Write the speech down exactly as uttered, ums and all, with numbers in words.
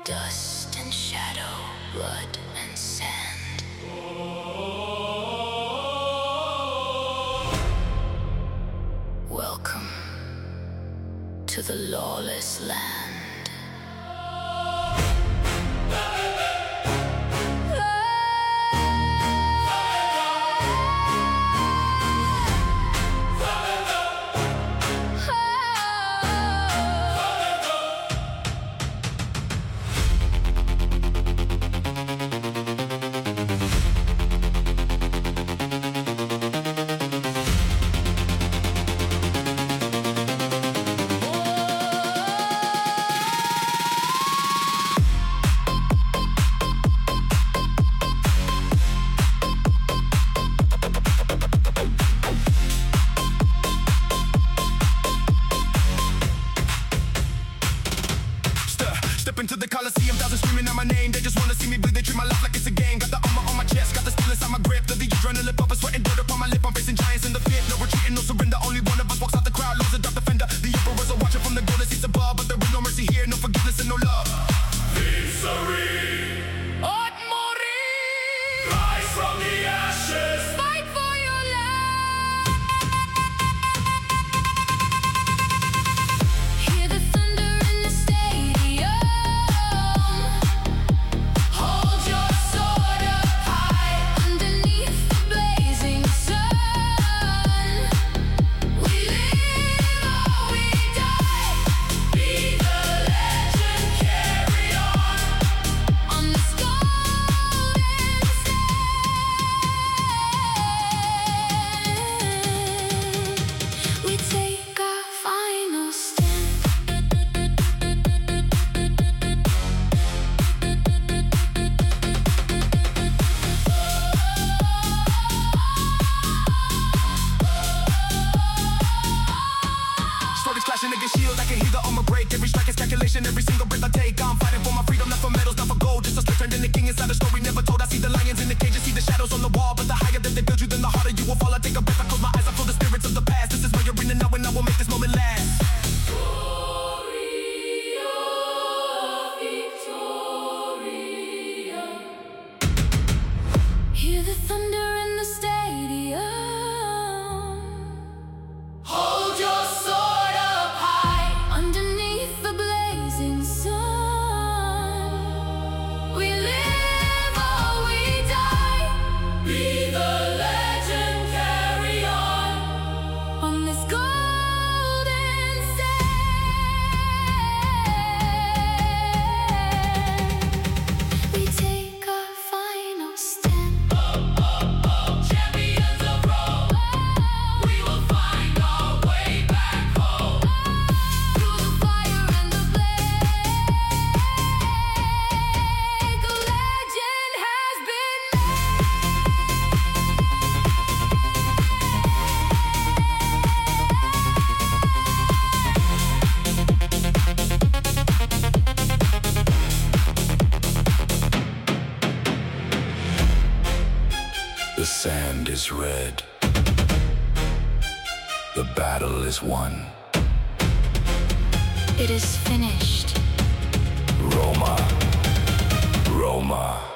Dust and shadow, blood and sand. Welcome to the lawless land. Into the Coliseum, thousands screaming out my name. They just wanna see me bleed, they treat my life like it's a game. Got the armor on my chest, got the steel inside my grip. The adrenaline pumping, sweating dirt upon my lip. I'm facing giants in the pit, no retreating, no surrender. Only one of us walks out the crowd, loses a dark defender. The emperors are watching from the golden seats above, but there is no mercy here, no forgiveness and no love. Victory! Ot mori! Rise from the ashes! Fight for your life! Hear the thunder in the stadium. Hold your sword up high underneath the blazing sun. We live or we die. Be the legend, carry on on this golden sand. We take our final stand. Swords clashing against shields, I can hear the armor break. Every strike is calculation, every single breath I take. I'm fighting for my freedom, not for medals, not for gold. Just a slave turned into king inside a story never told. I see the lions in the cages, see the shadows on the wall. But the higher that they build you, then the harder you will fall. I take a breath, I close my eyes, I feel the spirits of the past. This is where you're in and now, and I will make this moment last. Hear the thunder in the stadium. Hold your sword up high underneath the blazing sun. We live or we die. Be the legend, carry on on this golden sand. We take our final stand. Champions of Rome, we will find our way back home. Through the fire and the plague, a legend has been The sand is red. The battle is won. It is finished. Roma, Roma.